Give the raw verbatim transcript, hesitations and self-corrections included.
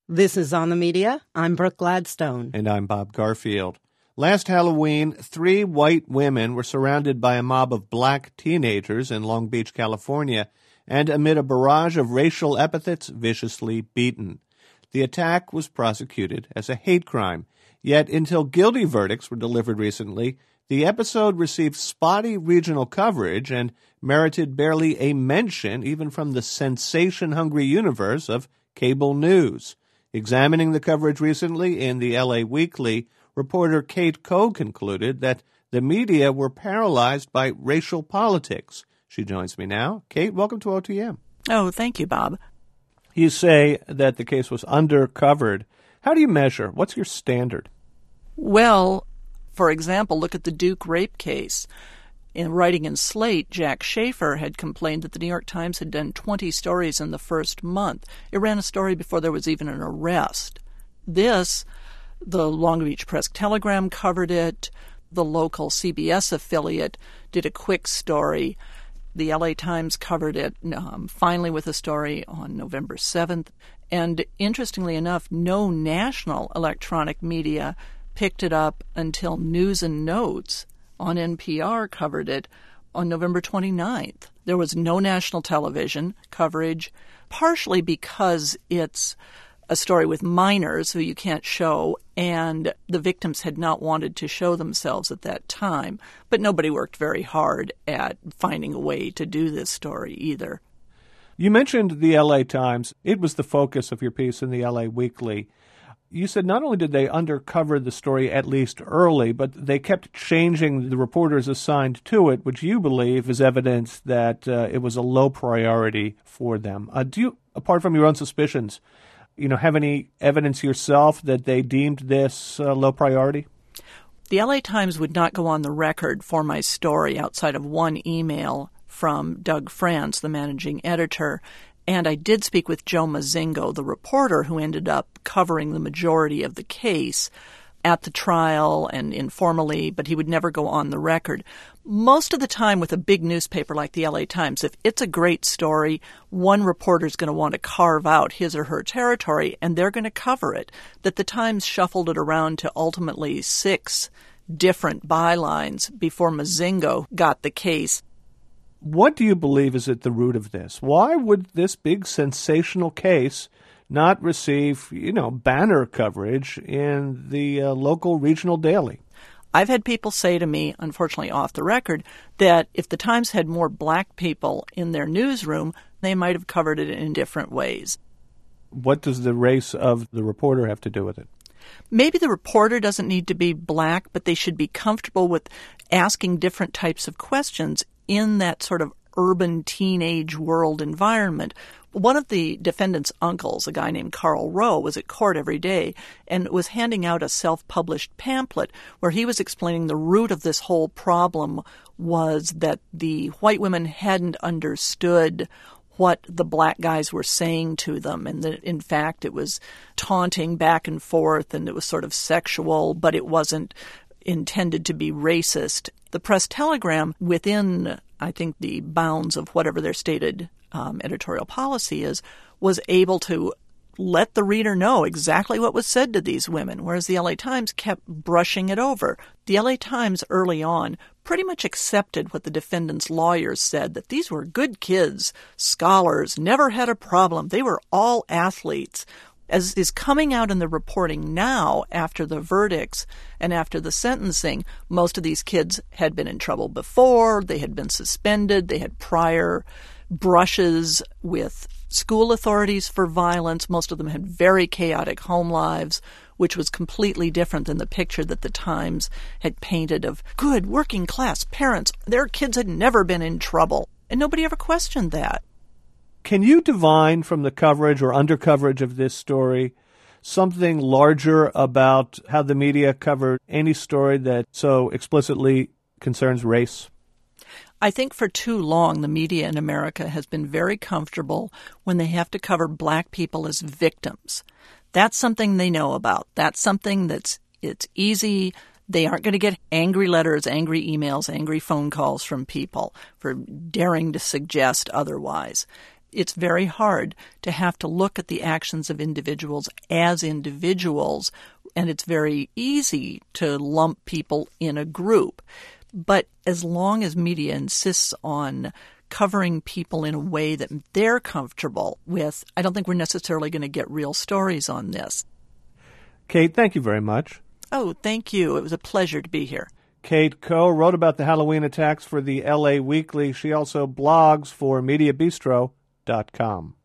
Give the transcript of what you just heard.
This is On the Media. I'm Brooke Gladstone. And I'm Bob Garfield. Last Halloween, three white women were surrounded by a mob of black teenagers in Long Beach, California, and amid a barrage of racial epithets, viciously beaten. The attack was prosecuted as a hate crime. Yet, until guilty verdicts were delivered recently, the episode received spotty regional coverage and merited barely a mention even from the sensation-hungry universe of cable news. Examining the coverage recently in the L A Weekly, reporter Kate Koh concluded that the media were paralyzed by racial politics. She joins me now. Kate, welcome to O T M. Oh, thank you, Bob. You say that the case was undercovered. How do you measure? What's your standard? Well, for example, look at the Duke rape case. In writing in Slate, Jack Schaefer had complained that the New York Times had done twenty stories in the first month. It ran a story before there was even an arrest. This, the Long Beach Press-Telegram covered it. The local C B S affiliate did a quick story. The L A Times covered it um, finally with a story on November seventh. And interestingly enough, no national electronic media picked it up until News and Notes on N P R covered it on November twenty-ninth. There was no national television coverage, partially because it's a story with minors who you can't show, and the victims had not wanted to show themselves at that time. But nobody worked very hard at finding a way to do this story either. You mentioned the L A Times. It was the focus of your piece in the L A Weekly. You said not only did they undercover the story at least early, but they kept changing the reporters assigned to it, which you believe is evidence that uh, it was a low priority for them. Uh, do you, apart from your own suspicions, you know, have any evidence yourself that they deemed this uh, low priority? The L A Times would not go on the record for my story outside of one email from Doug France, the managing editor. And I did speak with Joe Mazingo, the reporter who ended up covering the majority of the case at the trial and informally, but he would never go on the record. Most of the time with a big newspaper like the L A Times, if it's a great story, one reporter's going to want to carve out his or her territory, and they're going to cover it. That the Times shuffled it around to ultimately six different bylines before Mazingo got the case. What do you believe is at the root of this? Why would this big sensational case not receive, you know, banner coverage in the uh, local regional daily? I've had people say to me, unfortunately off the record, that if the Times had more black people in their newsroom, they might have covered it in different ways. What does the race of the reporter have to do with it? Maybe the reporter doesn't need to be black, but they should be comfortable with asking different types of questions in that sort of urban teenage world environment. One of the defendant's uncles, a guy named Carl Rowe, was at court every day and was handing out a self-published pamphlet where he was explaining the root of this whole problem was that the white women hadn't understood what the black guys were saying to them, and that, in fact, it was taunting back and forth, and it was sort of sexual, but it wasn't intended to be racist. The Press-Telegram, within, I think, the bounds of whatever their stated um, editorial policy is, was able to let the reader know exactly what was said to these women, whereas the L A Times kept brushing it over. The L A Times early on pretty much accepted what the defendant's lawyers said, that these were good kids, scholars, never had a problem. They were all athletes. As is coming out in the reporting now after the verdicts and after the sentencing, most of these kids had been in trouble before, they had been suspended, they had prior brushes with school authorities for violence. Most of them had very chaotic home lives, which was completely different than the picture that the Times had painted of good working class parents. Their kids had never been in trouble, and nobody ever questioned that. Can you divine from the coverage or undercoverage of this story something larger about how the media covered any story that so explicitly concerns race? I think for too long the media in America has been very comfortable when they have to cover black people as victims. That's something they know about. That's something that's it's easy. They aren't going to get angry letters, angry emails, angry phone calls from people for daring to suggest otherwise. it's very hard to have to look at the actions of individuals as individuals, and it's very easy to lump people in a group. But as long as media insists on covering people in a way that they're comfortable with, I don't think we're necessarily going to get real stories on this. Kate, thank you very much. Oh, thank you. It was a pleasure to be here. Kate Koh wrote about the Halloween attacks for the L A Weekly. She also blogs for media bistro dot com.